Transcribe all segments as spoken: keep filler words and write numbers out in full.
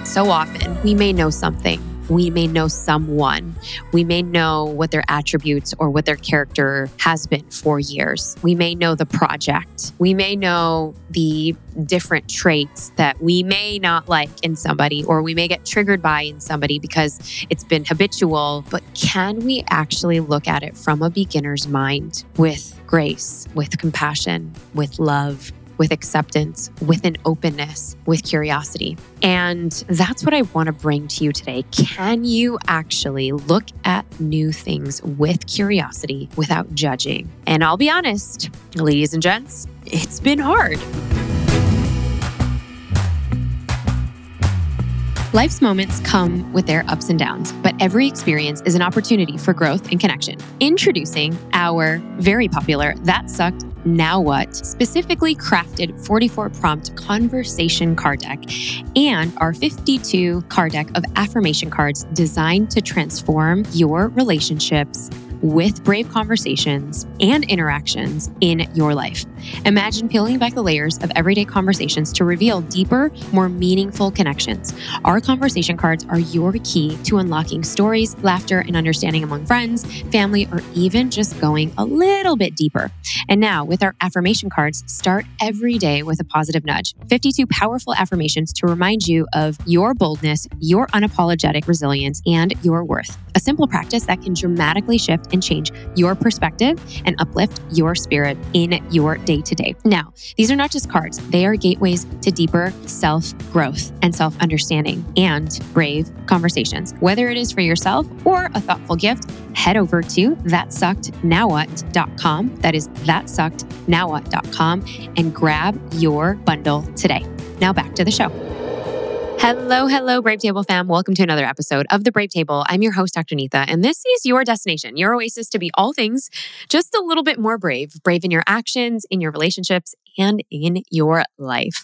So often, we may know something. We may know someone. We may know what their attributes or what their character has been for years. We may know the project. We may know the different traits that we may not like in somebody, or we may get triggered by in somebody because it's been habitual. But can we actually look at it from a beginner's mind with grace, with compassion, with love, with acceptance, with an openness, with curiosity? And that's what I want to bring to you today. Can you actually look at new things with curiosity without judging? And I'll be honest, ladies and gents, it's been hard. Life's moments come with their ups and downs, but every experience is an opportunity for growth and connection. Introducing our very popular That Sucked, Now What, specifically crafted forty-four prompt conversation card deck and our fifty-two card deck of affirmation cards designed to transform your relationships with brave conversations and interactions in your life. Imagine peeling back the layers of everyday conversations to reveal deeper, more meaningful connections. Our conversation cards are your key to unlocking stories, laughter, and understanding among friends, family, or even just going a little bit deeper. And now, with our affirmation cards, start every day with a positive nudge. fifty-two powerful affirmations to remind you of your boldness, your unapologetic resilience, and your worth. A simple practice that can dramatically shift and change your perspective and uplift your spirit in your day-to-day. Now, these are not just cards. They are gateways to deeper self-growth and self-understanding and brave conversations. Whether it is for yourself or a thoughtful gift, head over to that sucked now what dot com. That is that sucked now what dot com and grab your bundle today. Now back to the show. Hello, hello, Brave Table fam. Welcome to another episode of The Brave Table. I'm your host, Doctor Neetha, and this is your destination, your oasis to be all things just a little bit more brave. Brave in your actions, in your relationships, and in your life.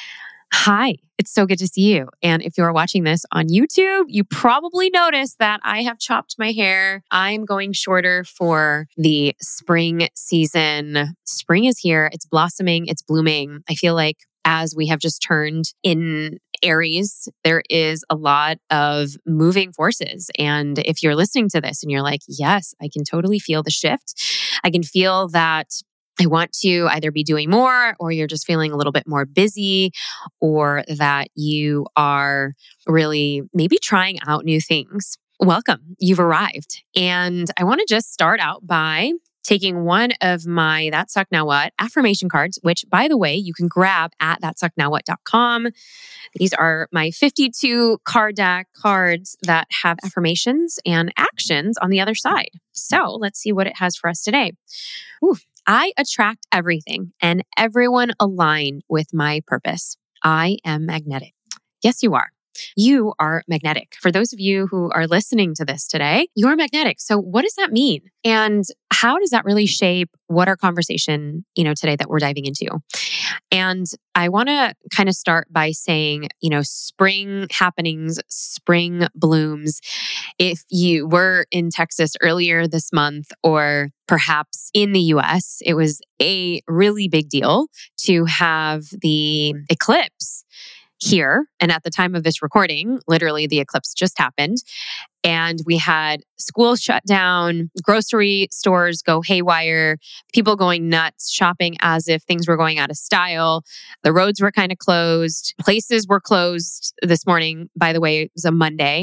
Hi, it's so good to see you. And if you're watching this on YouTube, you probably noticed that I have chopped my hair. I'm going shorter for the spring season. Spring is here. It's blossoming. It's blooming. I feel like as we have just turned in Aries, there is a lot of moving forces. And if you're listening to this and you're like, yes, I can totally feel the shift. I can feel that I want to either be doing more, or you're just feeling a little bit more busy, or that you are really maybe trying out new things. Welcome, you've arrived. And I want to just start out by taking one of my That Sucked Now What affirmation cards, which, by the way, you can grab at that sucked now what dot com. These are my fifty-two card deck cards that have affirmations and actions on the other side. So let's see what it has for us today. Ooh, I attract everything and everyone aligned with my purpose. I am magnetic. Yes, you are. You are magnetic. For those of you who are listening to this today, you're magnetic. So what does that mean? And how does that really shape what our conversation, you know, today that we're diving into? And I want to kind of start by saying, you know, spring happenings, spring blooms. If you were in Texas earlier this month, or perhaps in the U S, it was a really big deal to have the eclipse here. And at the time of this recording, literally the eclipse just happened. And we had schools shut down, grocery stores go haywire, people going nuts, shopping as if things were going out of style. The roads were kind of closed. Places were closed this morning. By the way, it was a Monday,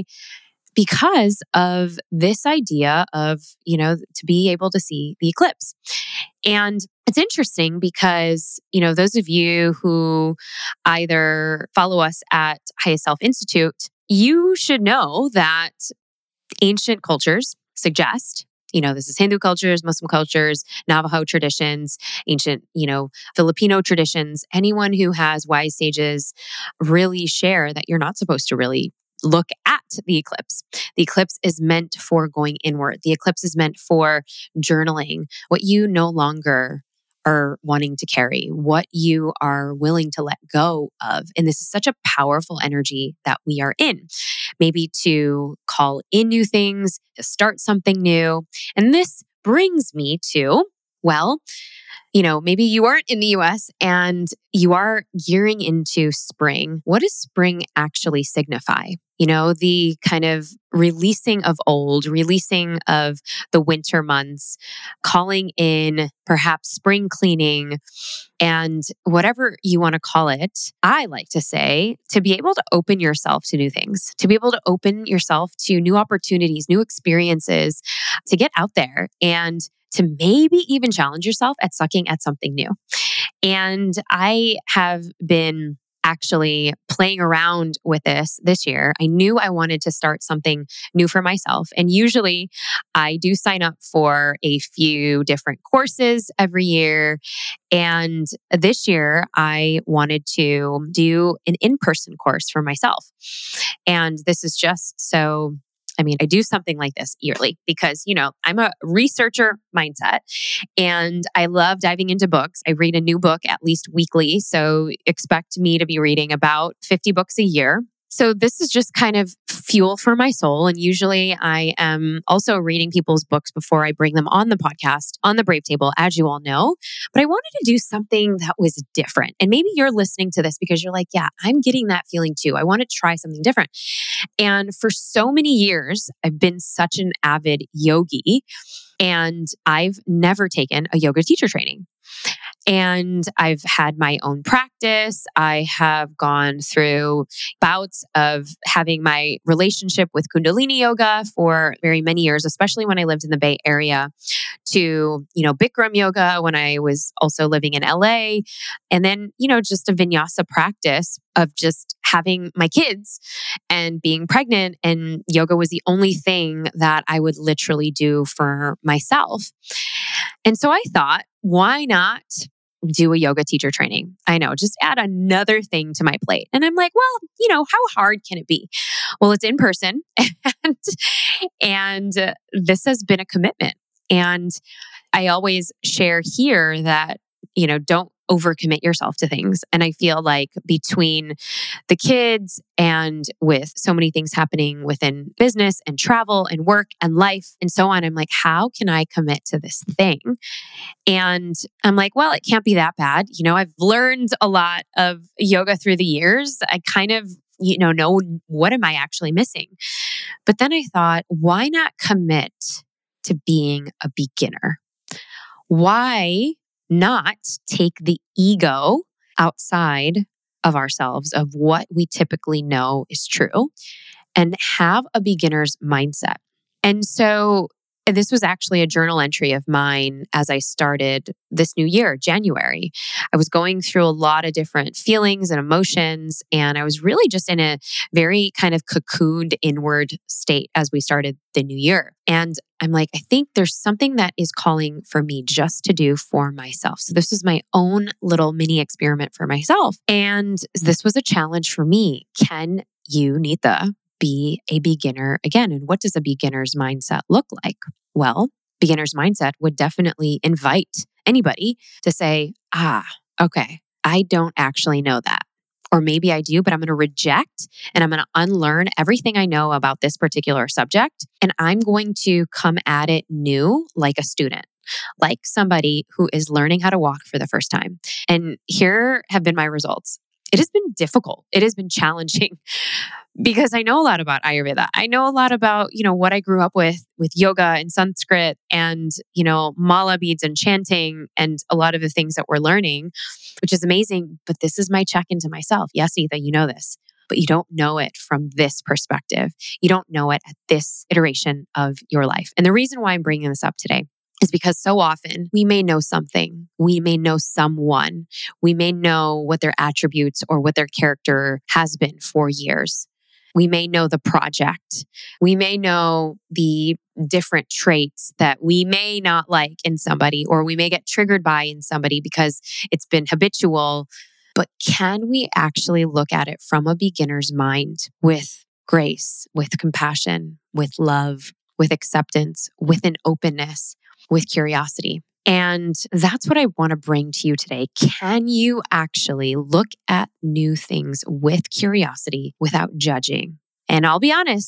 because of this idea of, you know, to be able to see the eclipse. And it's interesting because, you know, those of you who either follow us at Highest Self Institute, you should know that ancient cultures suggest, you know, this is Hindu cultures, Muslim cultures, Navajo traditions, ancient, you know, Filipino traditions. Anyone who has wise sages really share that you're not supposed to really look at the eclipse. The eclipse is meant for going inward. The eclipse is meant for journaling what you no longer are wanting to carry, what you are willing to let go of. And this is such a powerful energy that we are in. Maybe to call in new things, to start something new. And this brings me to Well, you know, maybe you aren't in the U S and you are gearing into spring. What does spring actually signify? You know, the kind of releasing of old, releasing of the winter months, calling in perhaps spring cleaning, and whatever you want to call it. I like to say to be able to open yourself to new things, to be able to open yourself to new opportunities, new experiences, to get out there and to maybe even challenge yourself at sucking at something new. And I have been actually playing around with this this year. I knew I wanted to start something new for myself. And usually I do sign up for a few different courses every year. And this year I wanted to do an in-person course for myself. And this is just so I mean, I do something like this yearly because, you know, I'm a researcher mindset and I love diving into books. I read a new book at least weekly. So expect me to be reading about fifty books a year. So this is just kind of fuel for my soul. And usually I am also reading people's books before I bring them on the podcast, on the Brave Table, as you all know. But I wanted to do something that was different. And maybe you're listening to this because you're like, yeah, I'm getting that feeling too. I want to try something different. And for so many years, I've been such an avid yogi, and I've never taken a yoga teacher training. And I've had my own practice. I have gone through bouts of having my relationship with Kundalini yoga for very many years, especially when I lived in the Bay Area, to, you know, Bikram yoga when I was also living in L A. And then, you know, just a vinyasa practice of just having my kids and being pregnant. And yoga was the only thing that I would literally do for myself. And so I thought, why not do a yoga teacher training? I know, just add another thing to my plate. And I'm like, well, you know, how hard can it be? Well, it's in person and, and uh, this has been a commitment. And I always share here that, you know, don't overcommit yourself to things. And I feel like between the kids and with so many things happening within business and travel and work and life and so on, I'm like, how can I commit to this thing? And I'm like, well, it can't be that bad. You know, I've learned a lot of yoga through the years. I kind of, you know, know what am I actually missing? But then I thought, why not commit to being a beginner? Why not take the ego outside of ourselves, of what we typically know is true, and have a beginner's mindset? And so this was actually a journal entry of mine as I started this new year, January. I was going through a lot of different feelings and emotions, and I was really just in a very kind of cocooned inward state as we started the new year. And I'm like, I think there's something that is calling for me just to do for myself. So this was my own little mini experiment for myself. And this was a challenge for me. Can you, Neetha, be a beginner again? And what does a beginner's mindset look like? Well, beginner's mindset would definitely invite anybody to say, ah, okay, I don't actually know that. Or maybe I do, but I'm going to reject and I'm going to unlearn everything I know about this particular subject. And I'm going to come at it new like a student, like somebody who is learning how to walk for the first time. And here have been my results. It has been difficult. It has been challenging because I know a lot about Ayurveda. I know a lot about, you know, what I grew up with, with yoga and Sanskrit and, you know, mala beads and chanting and a lot of the things that we're learning, which is amazing. But this is my check into myself. Yes, Neetha, you know this, but you don't know it from this perspective. You don't know it at this iteration of your life. And the reason why I'm bringing this up today is because so often we may know something, we may know someone, we may know what their attributes or what their character has been for years. We may know the project. We may know the different traits that we may not like in somebody, or we may get triggered by in somebody because it's been habitual. But can we actually look at it from a beginner's mind with grace, with compassion, with love, with acceptance, with an openness, with curiosity? And that's what I want to bring to you today. Can you actually look at new things with curiosity without judging? And I'll be honest,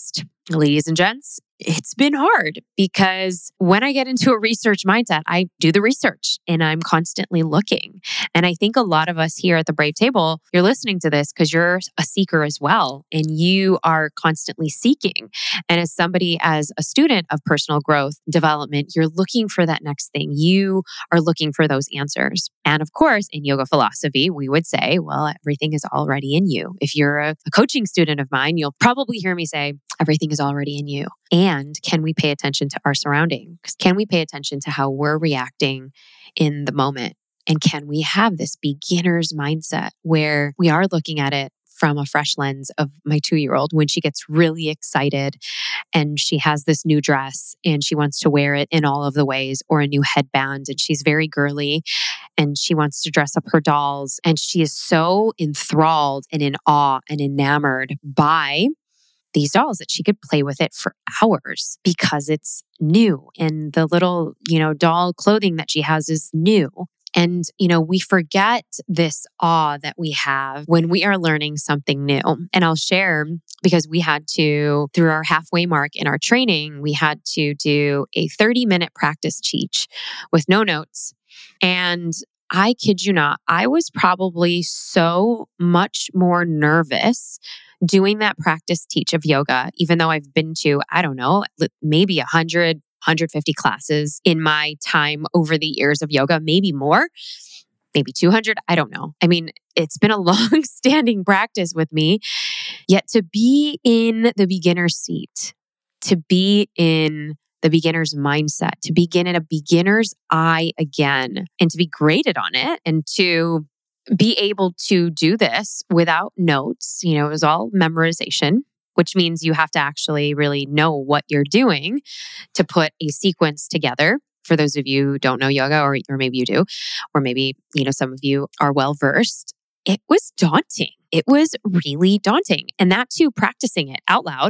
Ladies and gents, it's been hard because when I get into a research mindset, I do the research and I'm constantly looking. And I think a lot of us here at the Brave Table, you're listening to this because you're a seeker as well, and you are constantly seeking. And as somebody, as a student of personal growth development, you're looking for that next thing. You are looking for those answers. And of course, in yoga philosophy, we would say, well, everything is already in you. If you're a, a coaching student of mine, you'll probably hear me say, everything is already in you. And can we pay attention to our surroundings? Can we pay attention to how we're reacting in the moment? And can we have this beginner's mindset where we are looking at it from a fresh lens of my two-year-old when she gets really excited and she has this new dress and she wants to wear it in all of the ways, or a new headband, and she's very girly and she wants to dress up her dolls, and she is so enthralled and in awe and enamored by these dolls that she could play with it for hours because it's new, and the little, you know, doll clothing that she has is new. And, you know, we forget this awe that we have when we are learning something new. And I'll share, because we had to, through our halfway mark in our training, we had to do a thirty minute practice teach with no notes. And I kid you not, I was probably so much more nervous doing that practice teach of yoga, even though I've been to, I don't know, maybe a hundred, one hundred fifty classes in my time over the years of yoga, maybe more, maybe two hundred. I don't know. I mean, it's been a long standing practice with me. Yet to be in the beginner seat, to be in the beginner's mindset, to begin in a beginner's eye again, and to be graded on it, and to be able to do this without notes. You know, it was all memorization, which means you have to actually really know what you're doing to put a sequence together. For those of you who don't know yoga, or, or maybe you do, or maybe, you know, some of you are well versed, it was daunting. It was really daunting. And that too, practicing it out loud.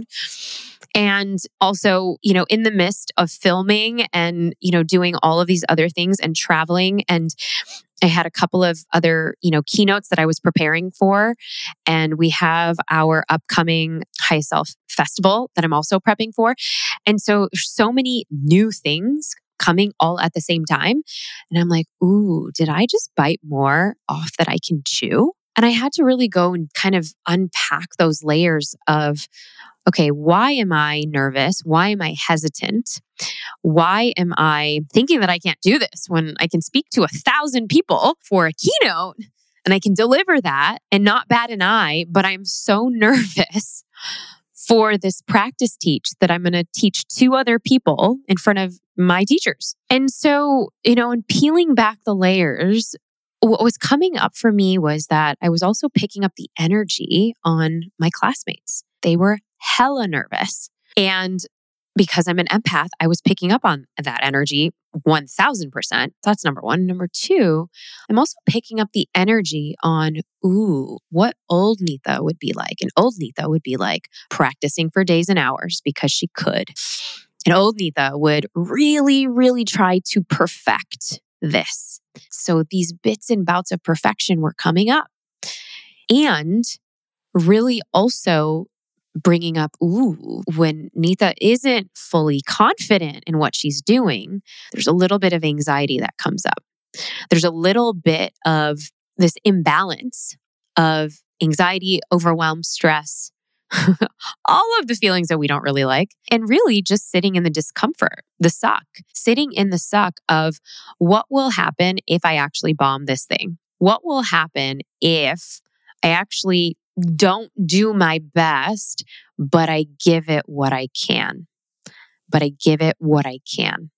And also, you know, in the midst of filming and, you know, doing all of these other things and traveling. And I had a couple of other, you know, keynotes that I was preparing for. And we have our upcoming High Self Festival that I'm also prepping for. And so there's so many new things coming all at the same time. And I'm like, ooh, did I just bite more off that I can chew? And I had to really go and kind of unpack those layers of, okay, why am I nervous? Why am I hesitant? Why am I thinking that I can't do this when I can speak to a thousand people for a keynote and I can deliver that and not bat an eye, but I'm so nervous for this practice teach that I'm going to teach two other people in front of my teachers. And so, you know, in peeling back the layers, what was coming up for me was that I was also picking up the energy on my classmates. They were hella nervous. And because I'm an empath, I was picking up on that energy one thousand percent. That's number one. Number two, I'm also picking up the energy on, ooh, what old Neetha would be like. And old Neetha would be like practicing for days and hours because she could. And old Neetha would really, really try to perfect this. So these bits and bouts of perfection were coming up. And really also bringing up, ooh, when Neetha isn't fully confident in what she's doing, there's a little bit of anxiety that comes up. There's a little bit of this imbalance of anxiety, overwhelm, stress, all of the feelings that we don't really like, and really just sitting in the discomfort, the suck, sitting in the suck of what will happen if I actually bomb this thing? What will happen if I actually don't do my best, but I give it what I can, but I give it what I can.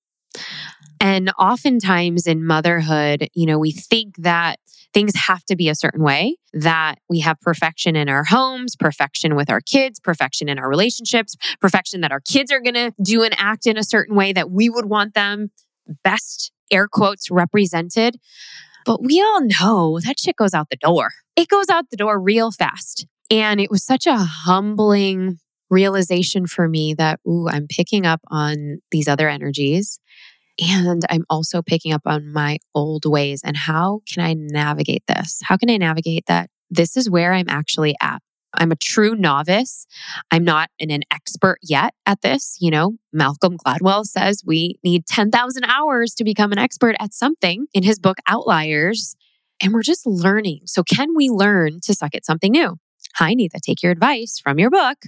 And oftentimes in motherhood, you know, we think that things have to be a certain way, that we have perfection in our homes, perfection with our kids, perfection in our relationships, perfection that our kids are going to do and act in a certain way that we would want them best, air quotes, represented. But we all know that shit goes out the door. It goes out the door real fast. And it was such a humbling realization for me that, ooh, I'm picking up on these other energies. And I'm also picking up on my old ways. And how can I navigate this? How can I navigate that? This is where I'm actually at. I'm a true novice. I'm not an, an expert yet at this. You know, Malcolm Gladwell says we need ten thousand hours to become an expert at something in his book, Outliers. And we're just learning. So can we learn to suck at something new? Hi, Neetha, take your advice from your book.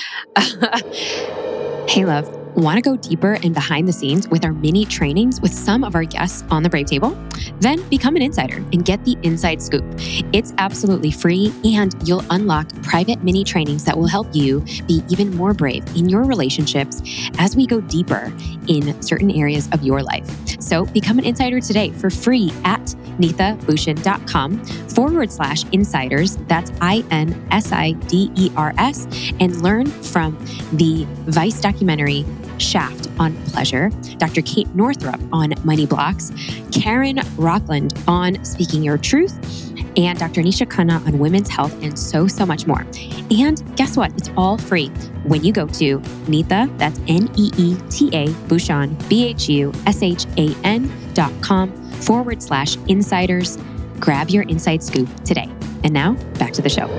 Hey, love. Want to go deeper and behind the scenes with our mini trainings with some of our guests on the Brave Table? Then become an insider and get the inside scoop. It's absolutely free, and you'll unlock private mini trainings that will help you be even more brave in your relationships as we go deeper in certain areas of your life. So become an insider today for free at neethabhushan.com forward slash insiders. That's I N S I D E R S, and learn from the Vice documentary Shaft on pleasure, Doctor Kate Northrup on money blocks, Karen Rockland on speaking your truth, and Doctor Nisha Khanna on women's health, and so, so much more. And guess what? It's all free when you go to Neetha, that's N E E T A, Bhushan, B H U S H A N dot com forward slash insiders. Grab your inside scoop today. And now back to the show.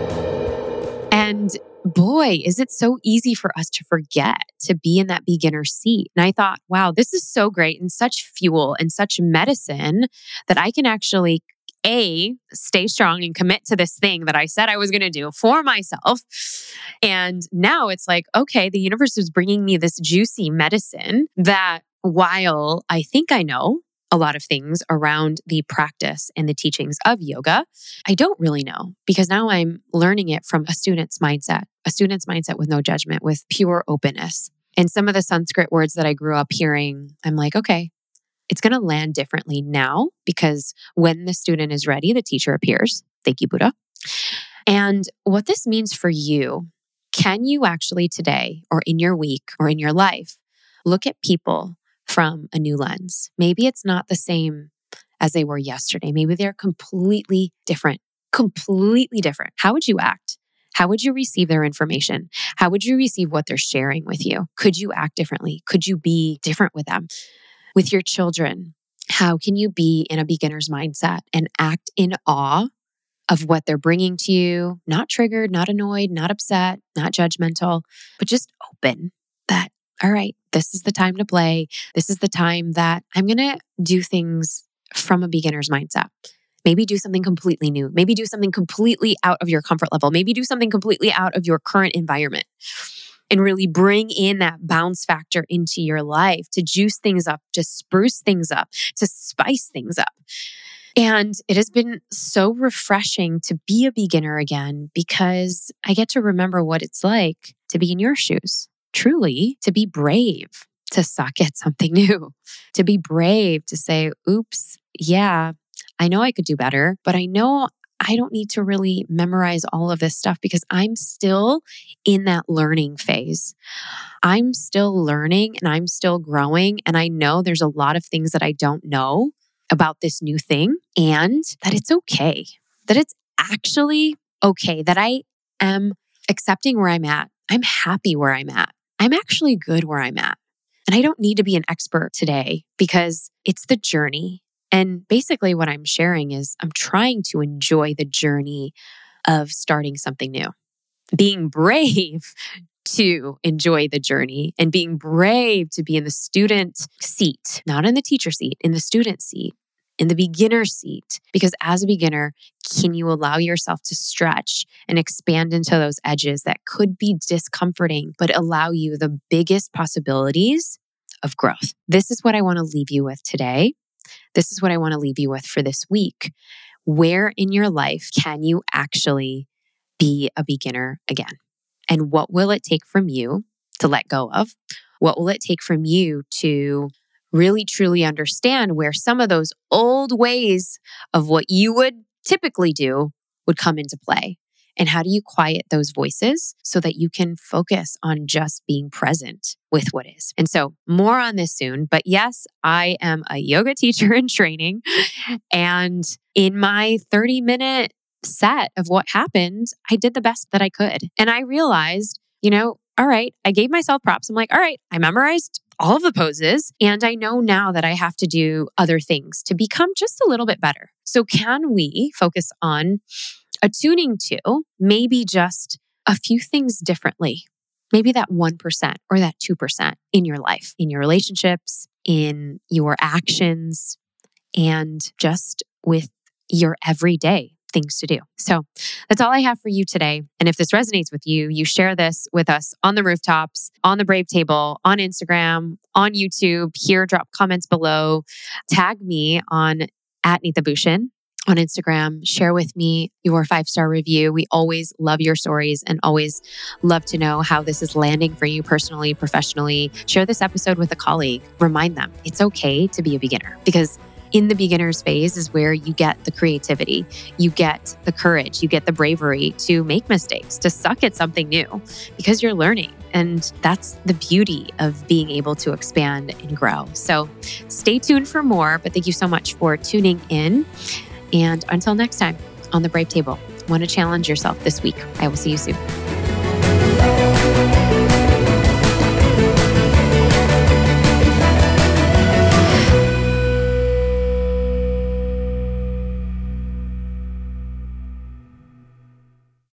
And boy, is it so easy for us to forget to be in that beginner seat. And I thought, wow, this is so great and such fuel and such medicine that I can actually, A, stay strong and commit to this thing that I said I was going to do for myself. And now it's like, okay, the universe is bringing me this juicy medicine that while I think I know a lot of things around the practice and the teachings of yoga, I don't really know, because now I'm learning it from a student's mindset, a student's mindset with no judgment, with pure openness. And some of the Sanskrit words that I grew up hearing, I'm like, okay, it's going to land differently now, because when the student is ready, the teacher appears. Thank you, Buddha. And what this means for you, can you actually today or in your week or in your life, look at people from a new lens? Maybe it's not the same as they were yesterday. Maybe they're completely different, completely different. How would you act? How would you receive their information? How would you receive what they're sharing with you? Could you act differently? Could you be different with them? With your children, how can you be in a beginner's mindset and act in awe of what they're bringing to you? Not triggered, not annoyed, not upset, not judgmental, but just open that, all right, this is the time to play. This is the time that I'm going to do things from a beginner's mindset. Maybe do something completely new. Maybe do something completely out of your comfort level. Maybe do something completely out of your current environment, and really bring in that bounce factor into your life to juice things up, to spruce things up, to spice things up. And it has been so refreshing to be a beginner again, because I get to remember what it's like to be in your shoes. Truly, to be brave, to suck at something new, to be brave, to say, oops, yeah, I know I could do better, but I know I don't need to really memorize all of this stuff, because I'm still in that learning phase. I'm still learning and I'm still growing. And I know there's a lot of things that I don't know about this new thing, and that it's okay, that it's actually okay, that I am accepting where I'm at. I'm happy where I'm at. I'm actually good where I'm at. And I don't need to be an expert today, because it's the journey. And basically what I'm sharing is I'm trying to enjoy the journey of starting something new, being brave to enjoy the journey, and being brave to be in the student seat, not in the teacher seat, in the student seat, in the beginner seat. Because as a beginner, can you allow yourself to stretch and expand into those edges that could be discomforting, but allow you the biggest possibilities of growth? This is what I want to leave you with today. This is what I want to leave you with for this week. Where in your life can you actually be a beginner again? And what will it take from you to let go of? What will it take from you to really truly understand where some of those old ways of what you would typically do would come into play? And how do you quiet those voices so that you can focus on just being present with what is? And so more on this soon. But yes, I am a yoga teacher in training. And in my thirty minute set of what happened, I did the best that I could. And I realized, you know, all right, I gave myself props. I'm like, all right, I memorized all of the poses. And I know now that I have to do other things to become just a little bit better. So can we focus on attuning to maybe just a few things differently. Maybe that one percent or that two percent in your life, in your relationships, in your actions, and just with your everyday things to do. So that's all I have for you today. And if this resonates with you, you share this with us on the rooftops, on the Brave Table, on Instagram, on YouTube. Here, drop comments below. Tag me on at Neeta Bhushan on Instagram. Share with me your five-star review. We always love your stories and always love to know how this is landing for you personally, professionally. Share this episode with a colleague. Remind them it's okay to be a beginner, because in the beginner's phase is where you get the creativity, you get the courage, you get the bravery to make mistakes, to suck at something new, because you're learning. And that's the beauty of being able to expand and grow. So stay tuned for more, but thank you so much for tuning in. And until next time on the Brave Table, want to challenge yourself this week. I will see you soon.